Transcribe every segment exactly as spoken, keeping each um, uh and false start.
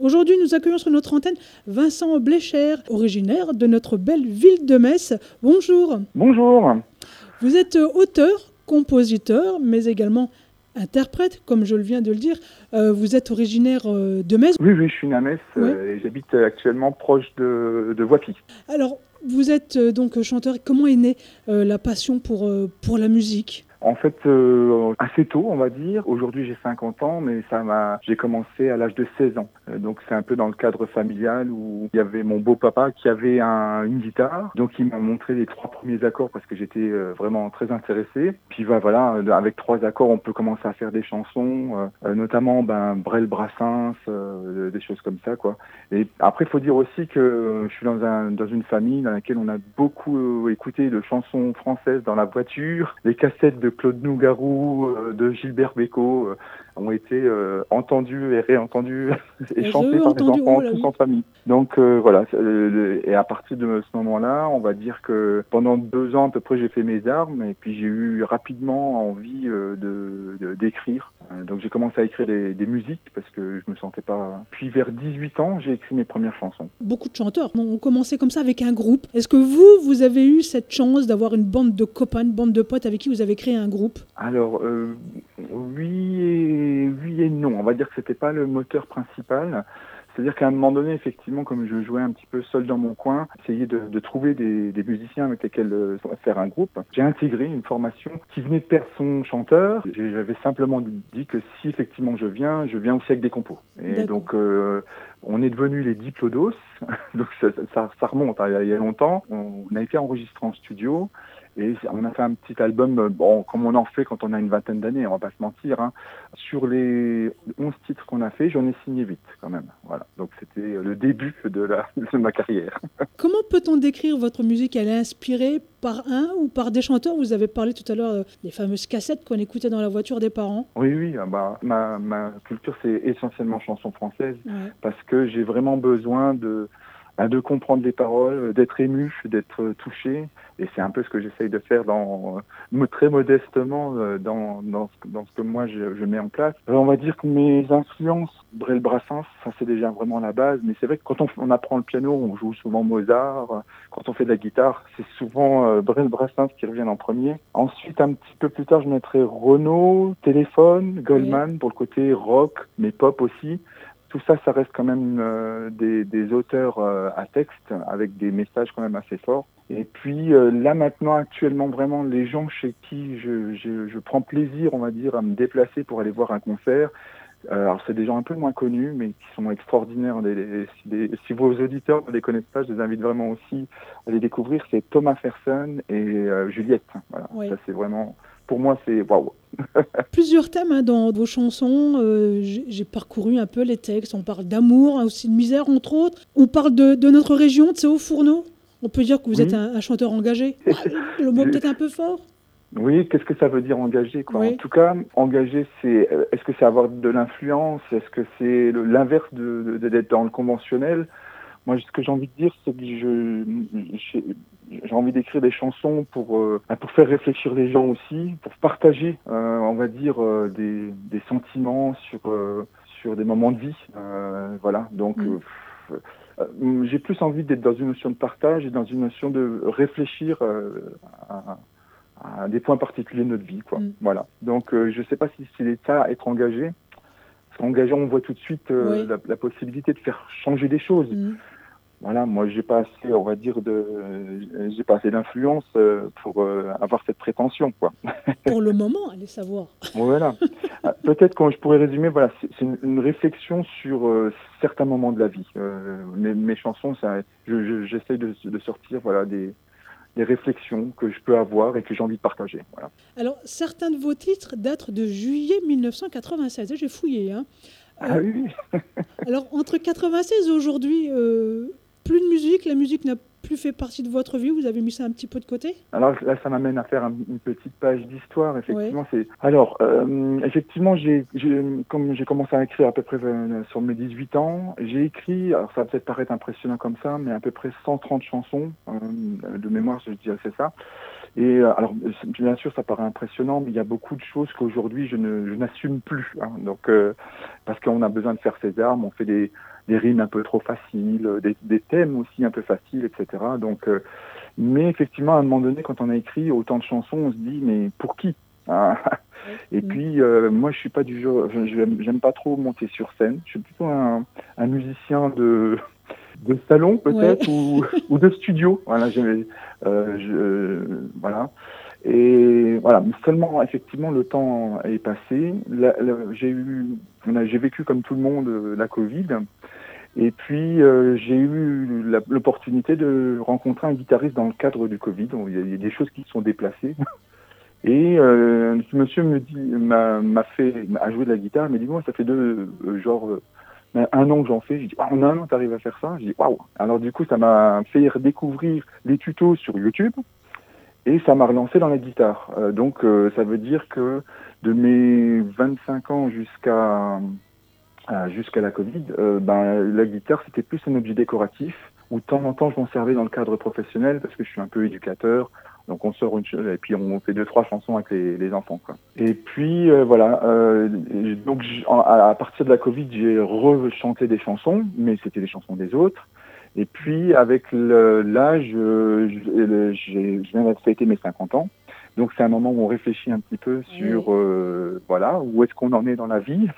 Aujourd'hui, nous accueillons sur notre antenne Vincent Blécher, originaire de notre belle ville de Metz. Bonjour. Bonjour. Vous êtes auteur, compositeur, mais également interprète, comme je viens de le dire. Euh, vous êtes originaire euh, de Metz. Oui, oui, je suis né à Metz ouais. euh, et j'habite actuellement proche de, de Voipy. Alors, vous êtes euh, donc chanteur. Comment est née euh, la passion pour, euh, pour la musique ? En fait, euh, assez tôt, on va dire. Aujourd'hui, j'ai cinquante ans, mais ça m'a. J'ai commencé à l'âge de seize ans. Euh, donc, c'est un peu dans le cadre familial où il y avait mon beau-papa qui avait un, une guitare. Donc, il m'a montré les trois premiers accords parce que j'étais euh, vraiment très intéressé. Puis, bah, voilà, avec trois accords, on peut commencer à faire des chansons, euh, notamment ben, Brel Brassens, euh, des choses comme ça, quoi. Et après, il faut dire aussi que je suis dans, un, dans une famille dans laquelle on a beaucoup écouté de chansons françaises dans la voiture, les cassettes de Claude Nougaro, euh, de Gilbert Bécaud euh, ont été euh, entendus et réentendus et, et chantés par les enfants tous en famille. Donc euh, voilà, euh, et à partir de ce moment-là, on va dire que pendant deux ans à peu près, j'ai fait mes armes et puis j'ai eu rapidement envie euh, de, de d'écrire. Euh, donc j'ai commencé à écrire des, des musiques parce que je me sentais pas. Puis vers dix-huit ans, j'ai écrit mes premières chansons. Beaucoup de chanteurs ont commencé comme ça avec un groupe. Est-ce que vous, vous avez eu cette chance d'avoir une bande de copains, une bande de potes avec qui vous avez créé un groupe ? Alors euh, oui et oui et non. On va dire que c'était pas le moteur principal. C'est-à-dire qu'à un moment donné, effectivement, comme je jouais un petit peu seul dans mon coin, essayer de, de trouver des, des musiciens avec lesquels euh, faire un groupe, j'ai intégré une formation qui venait de perdre son chanteur. J'avais simplement dit que si effectivement je viens, je viens aussi avec des compos. Et D'accord. donc, euh, on est devenus les Diplodos. donc ça, ça, ça remonte hein, il y a longtemps. On a été enregistré en studio. Et on a fait un petit album, bon, comme on en fait quand on a une vingtaine d'années, on va pas se mentir. Hein. Sur les onze titres qu'on a fait, j'en ai signé huit quand même. Voilà. Donc c'était le début de, la, de ma carrière. Comment peut-on décrire votre musique ? Elle est inspirée par un ou par des chanteurs ? Vous avez parlé tout à l'heure des fameuses cassettes qu'on écoutait dans la voiture des parents. Oui, oui. Bah, ma, ma culture, c'est essentiellement chanson française ouais. Parce que j'ai vraiment besoin de... de comprendre les paroles, d'être ému, d'être touché. Et c'est un peu ce que j'essaye de faire dans, très modestement dans, dans, dans ce que moi je, je mets en place. Alors on va dire que mes influences, Brel Brassens, ça c'est déjà vraiment la base. Mais c'est vrai que quand on, on apprend le piano, on joue souvent Mozart. Quand on fait de la guitare, c'est souvent euh, Brel Brassens qui reviennent en premier. Ensuite, un petit peu plus tard, je mettrai Renaud, Téléphone, Goldman oui. pour le côté rock, mais pop aussi. Tout ça, ça reste quand même euh, des, des auteurs euh, à texte avec des messages quand même assez forts. Et puis euh, là maintenant, actuellement, vraiment, les gens chez qui je, je, je prends plaisir, on va dire, à me déplacer pour aller voir un concert. Euh, alors c'est des gens un peu moins connus, mais qui sont extraordinaires. Les, les, les, si vos auditeurs ne les connaissent pas, je les invite vraiment aussi à les découvrir. C'est Thomas Fersen et euh, Juliette. Voilà, oui. Ça c'est vraiment, pour moi, c'est waouh. Plusieurs thèmes hein, dans vos chansons. Euh, j'ai, j'ai parcouru un peu les textes. On parle d'amour, hein, aussi de misère, entre autres. On parle de, de notre région, de Céaux-Fourneaux. On peut dire que vous oui. êtes un, un chanteur engagé. Ah, le mot peut-être un peu fort. Oui, qu'est-ce que ça veut dire engagé quoi oui. En tout cas, engagé, c'est est-ce que c'est avoir de l'influence ? Est-ce que c'est le, l'inverse de, de, d'être dans le conventionnel ? Moi, ce que j'ai envie de dire, c'est que je, je j'ai envie d'écrire des chansons pour euh, pour faire réfléchir les gens aussi, pour partager, euh, on va dire, euh, des, des sentiments sur euh, sur des moments de vie. Euh, voilà, donc mmh. euh, euh, j'ai plus envie d'être dans une notion de partage et dans une notion de réfléchir euh, à, à des points particuliers de notre vie, quoi. Mmh. Voilà. Donc, euh, je sais pas si c'est ça, être engagé. Parce qu'engagé, on voit tout de suite euh, oui. la, la possibilité de faire changer des choses. Mmh. Voilà, moi j'ai pas assez, on va dire, de, euh, j'ai pas assez d'influence euh, pour euh, avoir cette prétention, quoi. Pour le moment, allez savoir. Voilà. Peut-être quand je pourrais résumer, voilà, c'est, c'est une, une réflexion sur euh, certains moments de la vie. Euh, mes, mes chansons, ça, je, je, j'essaye de, de sortir, voilà, des, des réflexions que je peux avoir et que j'ai envie de partager. Voilà. Alors, certains de vos titres datent de juillet dix-neuf cent quatre-vingt-seize. J'ai fouillé, hein. Euh, ah oui. Alors, entre quatre-vingt-seize et aujourd'hui. Euh... Plus de musique, la musique n'a plus fait partie de votre vie, vous avez mis ça un petit peu de côté ? Alors là, ça m'amène à faire un, une petite page d'histoire, effectivement. Ouais. C'est... Alors, euh, effectivement, j'ai, j'ai, comme j'ai commencé à écrire à peu près euh, sur mes dix-huit ans, j'ai écrit, alors ça va peut-être paraître impressionnant comme ça, mais à peu près cent trente chansons, euh, de mémoire, je dirais c'est ça. Et euh, alors, bien sûr, ça paraît impressionnant, mais il y a beaucoup de choses qu'aujourd'hui, je, ne, je n'assume plus. Hein, donc, euh, parce qu'on a besoin de faire ses armes, on fait des... des rimes un peu trop faciles, des, des thèmes aussi un peu faciles, et cetera. Donc, euh, mais effectivement, à un moment donné, quand on a écrit autant de chansons, on se dit, mais pour qui, hein? Et Mmh. puis, euh, moi, je suis pas du genre, je- j'aime, j'aime pas trop monter sur scène. Je suis plutôt un, un musicien de, de salon Ouais. peut-être ou, ou de studio. Voilà, j'ai, euh, je, voilà. Et voilà, seulement effectivement le temps est passé. La- la- j'ai eu, on a- j'ai vécu comme tout le monde euh, la Covid. Et puis, euh, j'ai eu la- l'opportunité de rencontrer un guitariste dans le cadre du Covid. Il y a, il y a des choses qui se sont déplacées. Et euh, ce monsieur me dit, m'a, m'a fait, a joué de la guitare, mais dit moi, ça fait deux, euh, genre, euh, un an que j'en fais. J'ai dit, ah, en un an, t'arrives à faire ça? J'ai dit, waouh! Alors du coup, ça m'a fait redécouvrir les tutos sur YouTube et ça m'a relancé dans la guitare. Euh, donc, euh, ça veut dire que de mes vingt-cinq ans jusqu'à euh, jusqu'à la Covid, euh, ben, la guitare, c'était plus un objet décoratif, où de temps en temps, je m'en servais dans le cadre professionnel, parce que je suis un peu éducateur, donc on sort une ch- et puis on fait deux, trois chansons avec les, les enfants, quoi. Et puis, euh, voilà, euh, et donc j- en- à, à partir de la Covid, j'ai rechanté des chansons, mais c'était des chansons des autres. Et puis, avec le- l'âge, euh, je, j'ai- je viens de fêter mes cinquante ans. Donc, c'est un moment où on réfléchit un petit peu sur, Ouais. euh, voilà, où est-ce qu'on en est dans la vie.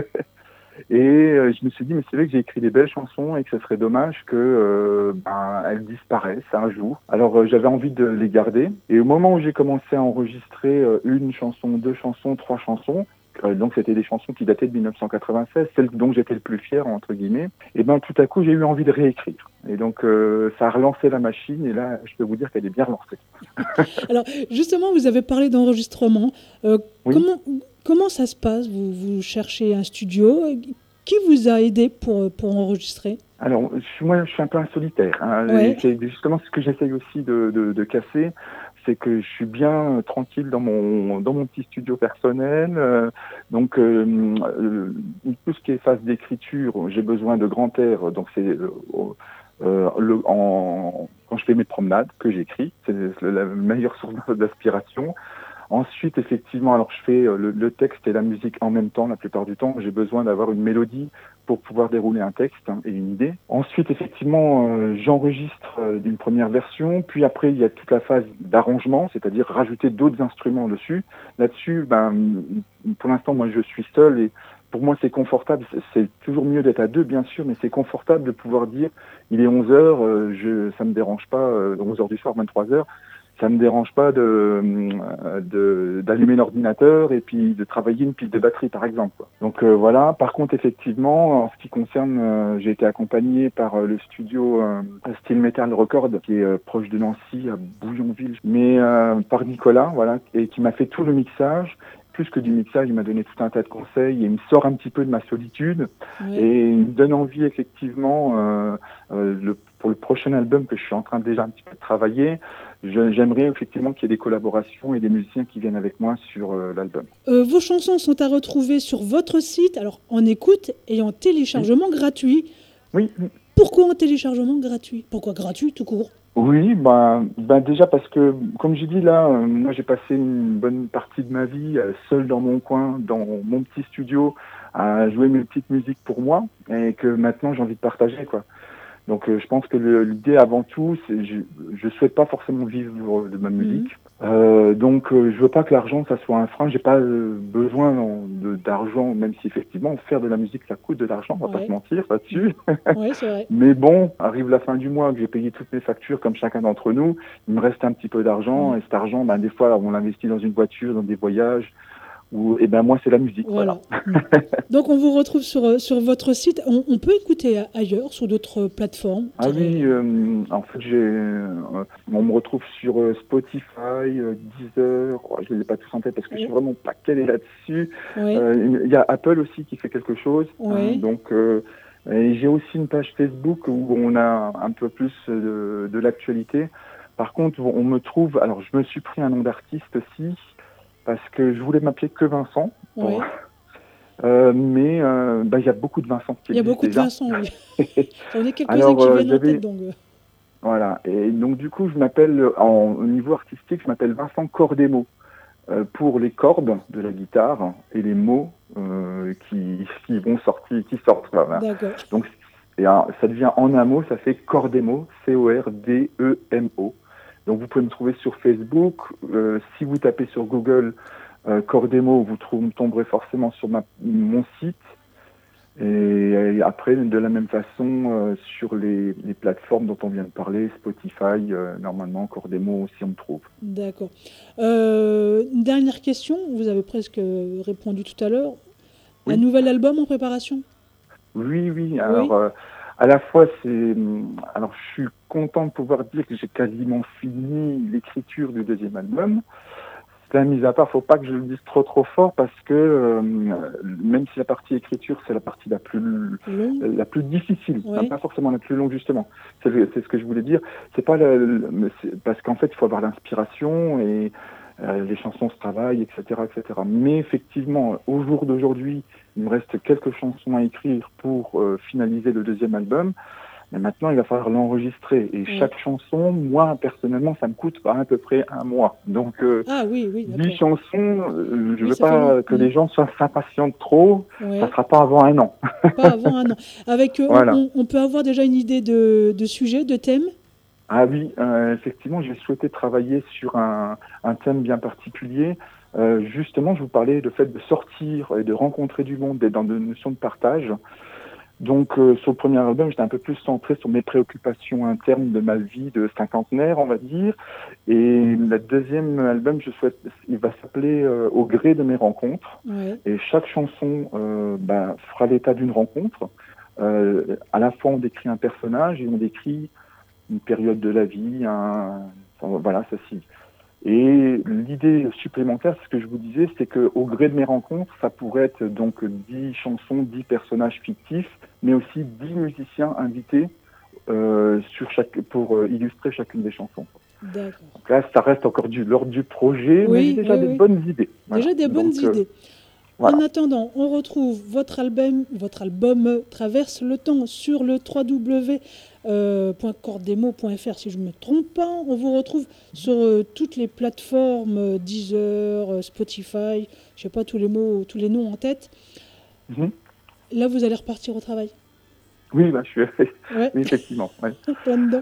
Et euh, je me suis dit, mais c'est vrai que j'ai écrit des belles chansons et que ce serait dommage que euh, ben, elles disparaissent un jour. Alors euh, j'avais envie de les garder. Et au moment où j'ai commencé à enregistrer euh, une chanson, deux chansons, trois chansons, euh, donc c'était des chansons qui dataient de dix-neuf cent quatre-vingt-seize, celles dont j'étais le plus fier, entre guillemets, et ben tout à coup j'ai eu envie de réécrire. Et donc euh, ça a relancé la machine et là je peux vous dire qu'elle est bien relancée. Alors, justement, vous avez parlé d'enregistrement. Euh, Oui. comment, comment ça se passe? vous, vous cherchez un studio? Qui vous a aidé pour, pour enregistrer? Alors, je suis- moi, je suis un peu un solitaire, hein, et Ouais. c'est justement ce que j'essaye aussi de, de, de casser, c'est que je suis bien euh, tranquille dans mon dans mon petit studio personnel. euh, donc, euh, euh, tout ce qui est phase d'écriture, j'ai besoin de grand air. Donc, c'est euh, euh, le, en, quand je fais mes promenades que j'écris, c'est la meilleure source d'inspiration. Ensuite, effectivement, alors je fais le, le texte et la musique en même temps la plupart du temps. J'ai besoin d'avoir une mélodie pour pouvoir dérouler un texte hein, et une idée. Ensuite, effectivement, euh, j'enregistre euh, une première version, puis après il y a toute la phase d'arrangement, c'est-à-dire rajouter d'autres instruments dessus. Là-dessus, ben, pour l'instant, moi je suis seul et pour moi c'est confortable. C'est toujours mieux d'être à deux, bien sûr, mais c'est confortable de pouvoir dire il est onze heures, euh, je, ça me dérange pas, euh, onze heures du soir, vingt-trois heures. Ça me dérange pas de, de d'allumer l'ordinateur et puis de travailler une pile de batterie par exemple, quoi. Donc euh, voilà. Par contre effectivement, en ce qui concerne, euh, j'ai été accompagné par euh, le studio euh, Steel Metal Record qui est euh, proche de Nancy à Bouillonville, mais euh, par Nicolas, voilà, et qui m'a fait tout le mixage. Plus que du mixage, il m'a donné tout un tas de conseils et il me sort un petit peu de ma solitude Ouais. et il me donne envie effectivement euh, euh, le, pour le prochain album que je suis en train déjà un petit peu de travailler. Je, j'aimerais effectivement qu'il y ait des collaborations et des musiciens qui viennent avec moi sur euh, l'album. Euh, vos chansons sont à retrouver sur votre site, alors en écoute et en téléchargement Oui, gratuit. oui, oui. Pourquoi en téléchargement gratuit? Pourquoi gratuit tout court? Oui, ben, ben déjà parce que, comme j'ai dit là, euh, moi j'ai passé une bonne partie de ma vie euh, seul dans mon coin, dans mon petit studio, à jouer mes petites musiques pour moi, et que maintenant j'ai envie de partager, quoi. Donc euh, je pense que le, l'idée avant tout, c'est je, je souhaite pas forcément vivre de ma musique. Mhm. Euh, donc euh, je veux pas que l'argent ça soit un frein. J'ai pas euh, besoin non, de, d'argent, même si effectivement faire de la musique ça coûte de l'argent, on va pas Ouais. se mentir là-dessus. Ouais, c'est vrai. Mais bon, arrive la fin du mois, que j'ai payé toutes mes factures comme chacun d'entre nous, il me reste un petit peu d'argent Mhm. et cet argent, ben des fois on l'investit dans une voiture, dans des voyages. Ou et ben moi c'est la musique, voilà. Voilà. Mhm. Donc on vous retrouve sur, euh, sur votre site. On, on peut écouter a- ailleurs, sur d'autres plateformes. Ah je dirais. oui, euh, en fait, j'ai, euh, on me retrouve sur euh, Spotify, euh, Deezer, oh, je ne les ai pas tous en tête parce que je suis Ouais. vraiment pas calé là-dessus. Ouais. Euh, Il y a Apple aussi qui fait quelque chose. Ouais. Hein, donc, euh, et j'ai aussi une page Facebook où on a un peu plus de, de l'actualité. Par contre, on me trouve, alors je me suis pris un nom d'artiste aussi parce que je voulais m'appeler que Vincent. Pour, Ouais. euh, mais euh, bah, il y a beaucoup de Vincent qui Il y a existent beaucoup de déjà. Vincent, oui. J'en ai quelques-uns Alors, qui euh, viennent en j'avais... tête, donc. euh, Voilà, et donc du coup je m'appelle, en, au niveau artistique, je m'appelle Vincent Cordemo, euh, pour les cordes de la guitare et les mots euh, qui, qui vont sortir, qui sortent. Voilà. D'accord. Donc Et alors, ça devient en un mot, ça fait Cordemo, C O R D E M O. Donc vous pouvez me trouver sur Facebook. Euh, si vous tapez sur Google euh, Cordemo, vous, vous tomberez forcément sur ma, mon site. Et, et après, de la même façon, euh, sur les, les plateformes dont on vient de parler, Spotify, euh, normalement, Cordemo aussi on me trouve. D'accord. Euh, une dernière question, vous avez presque répondu tout à l'heure. Oui. Un nouvel album en préparation ? Oui, oui. Alors, oui. Euh, à la fois, c'est. Alors, je suis content de pouvoir dire que j'ai quasiment fini l'écriture du deuxième album. La mise à part, faut pas que je le dise trop trop fort parce que euh, même si la partie écriture c'est la partie la plus mmh. la plus difficile, oui. hein, pas forcément la plus longue justement. C'est, c'est ce que je voulais dire. C'est pas le, le c'est parce qu'en fait il faut avoir l'inspiration et euh, les chansons se travaillent, et cetera, et cetera. Mais effectivement, au jour d'aujourd'hui, il me reste quelques chansons à écrire pour euh, finaliser le deuxième album. Mais maintenant, il va falloir l'enregistrer. Et oui. chaque chanson, moi, personnellement, ça me coûte à peu près un mois. Donc, euh, ah, oui, oui, dix chansons, euh, je ne oui, veux pas que oui. les gens soient s'impatientent trop. Ouais. Ça ne sera pas avant un an. Pas avant un an. Avec, euh, voilà. on, on peut avoir déjà une idée de, de sujet, de thème ? Ah oui, euh, effectivement, j'ai souhaité travailler sur un, un thème bien particulier. Euh, justement, je vous parlais du fait de sortir et de rencontrer du monde, d'être dans une notion de partage. Donc, euh, sur le premier album, j'étais un peu plus centré sur mes préoccupations internes de ma vie de cinquantenaire, on va dire. Et le deuxième album, je souhaite, il va s'appeler euh, Au gré de mes rencontres. Ouais. Et chaque chanson euh, bah, fera l'état d'une rencontre. Euh, à la fois, on décrit un personnage et on décrit une période de la vie. Un, enfin, voilà, ceci. Et l'idée supplémentaire, ce que je vous disais, c'est qu'au gré de mes rencontres, ça pourrait être donc dix chansons, dix personnages fictifs, mais aussi dix musiciens invités euh, sur chaque, pour euh, illustrer chacune des chansons. D'accord. Donc là, ça reste encore du, l'ordre du projet, oui, mais j'ai déjà oui, des oui. bonnes idées. Voilà. Déjà des bonnes donc, idées. Euh, voilà. En attendant, on retrouve votre album, votre album Traverse le temps sur le w w w point cordemo point f r si je ne me trompe pas. On vous retrouve sur euh, toutes les plateformes, euh, Deezer, euh, Spotify, je ne sais pas tous les mots, tous les noms en tête. Mm-hmm. Là, vous allez repartir au travail. Oui, bah, je suis ouais. oui, effectivement. Ouais. Plein dedans.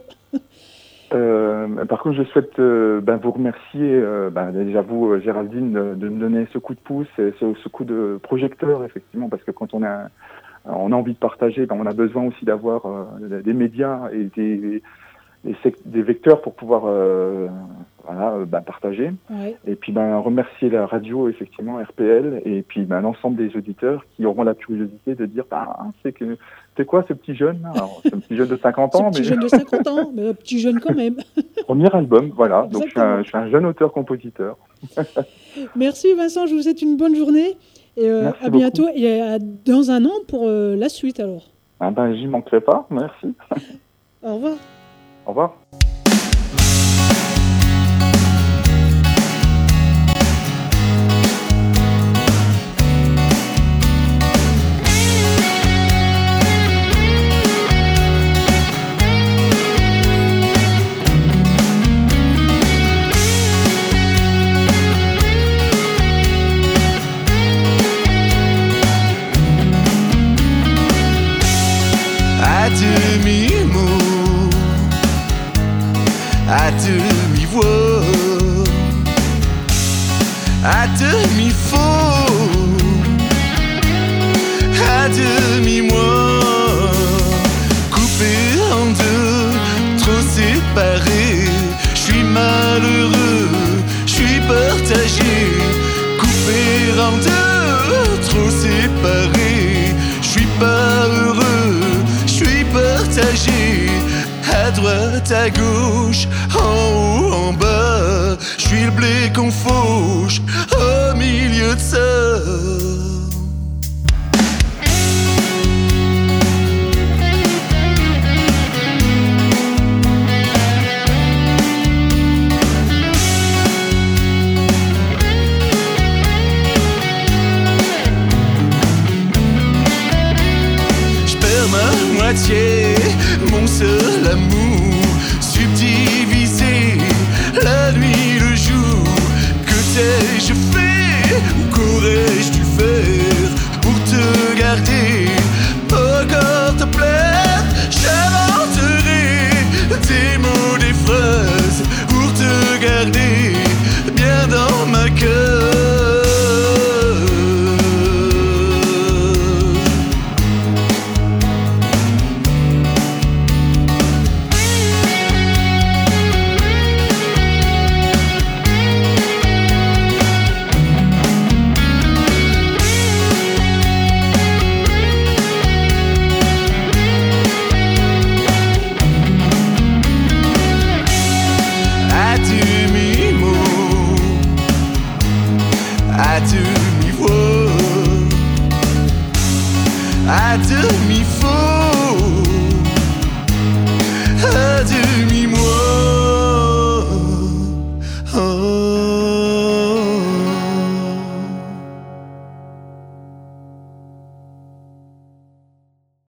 Euh, par contre, je souhaite euh, ben, vous remercier, euh, ben, déjà vous, Géraldine, de, de me donner ce coup de pouce, et ce, ce coup de projecteur, effectivement, parce que quand on a, on a envie de partager, ben, on a besoin aussi d'avoir euh, des médias et des, des, des vecteurs pour pouvoir euh, voilà, ben, partager. Ouais. Et puis ben, remercier la radio, effectivement, R P L, et puis ben, l'ensemble des auditeurs qui auront la curiosité de dire bah, c'est que c'est quoi ce petit jeune? Alors, c'est un petit jeune de cinquante ans. Ce petit mais... jeune de cinquante ans, mais un petit jeune quand même. Premier album, voilà. Exactement. Donc je suis, un, je suis un jeune auteur-compositeur. Merci Vincent, je vous souhaite une bonne journée. Et euh, à beaucoup. Bientôt et à, dans un an pour euh, la suite alors. Ah ben j'y manquerai pas, merci. Au revoir. Au revoir. À demi-mot, à demi-voix, à demi-faux, à demi-moi, coupé en deux, trop séparé, je suis malheureux, je suis partagé, coupé en deux, trop séparé, je suis pas heureux. Partagé, à droite, à gauche, en haut, en bas, je suis le blé qu'on fauche au milieu de ça. Mon seul